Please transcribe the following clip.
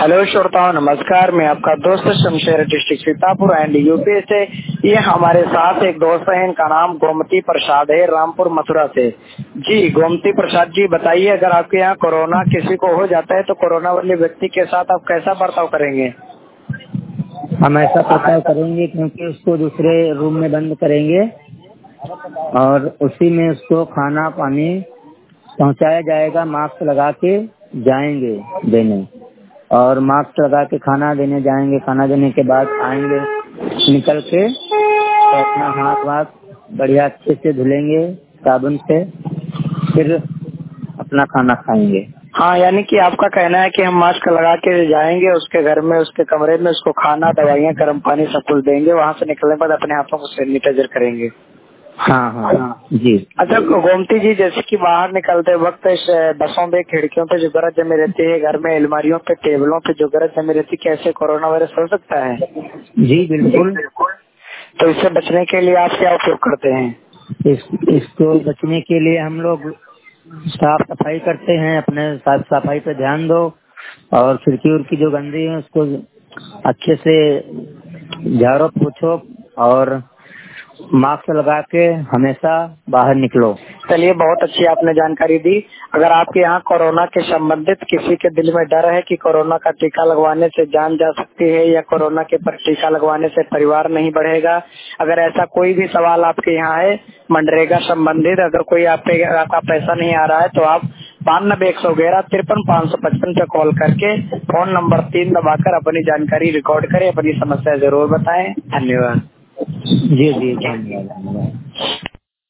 Hello श्रोताओं, नमस्कार। मैं आपका दोस्त Shamsher, district Sitapur and UP से। ये हमारे साथ एक दोस्त है, इनका नाम गोमती प्रसाद है, रामपुर मथुरा से। जी गोमती प्रसाद जी, बताइए, अगर आपके यहाँ कोरोना किसी को हो जाता है तो कोरोना वाले व्यक्ति के साथ आप कैसा बर्ताव करेंगे? हम ऐसा बर्ताव करेंगे क्योंकि उसको दूसरे रूम में बंद करेंगे और उसी में उसको खाना पानी पहुंचाया जाएगा। मास्क लगा के जाएंगे देने, और मास्क लगा के खाना देने जाएंगे। खाना देने के बाद आएंगे निकल के तो अपना हाथ वाथ बढ़िया अच्छे से धुलेंगे साबुन से, फिर अपना खाना खाएंगे। हाँ, यानी कि आपका कहना है कि हम मास्क लगा के जाएंगे उसके घर में, उसके कमरे में, उसको खाना, दवाइयाँ, गर्म पानी सब कुछ देंगे। वहाँ से निकलने के बाद अपने हाथों को सैनिटाइजर करेंगे। हाँ हाँ जी। अच्छा गोमती जी, जैसे कि बाहर निकलते वक्त बसों पे, खिड़कियों पे जो गरज जमी रहती है, घर में अलमारियों पे, टेबलों पे जो गरज जमी रहती है, कैसे कोरोना वायरस हो सकता है? जी बिल्कुल। तो इससे बचने के लिए आप क्या उपयोग करते हैं? इसको बचने के लिए हम लोग साफ सफाई करते हैं। अपने साफ सफाई पे ध्यान दो, और खिड़की उड़की जो गंदी है उसको अच्छे से झाड़ो पोछो, और मास्क लगा के हमेशा बाहर निकलो। चलिए, बहुत अच्छी आपने जानकारी दी। अगर आपके यहाँ कोरोना के संबंधित किसी के दिल में डर है कि कोरोना का टीका लगवाने से जान जा सकती है या कोरोना के पर टीका लगवाने से परिवार नहीं बढ़ेगा, अगर ऐसा कोई भी सवाल आपके यहाँ है मनरेगा संबंधित, अगर कोई आपका पैसा नहीं आ रहा है, तो आप 9211535555 पे कॉल करके फोन नंबर 3 दबाकर अपनी जानकारी रिकॉर्ड करें, अपनी समस्या जरूर बताएं। धन्यवाद। जी जी, धन्यवाद धन्यवाद।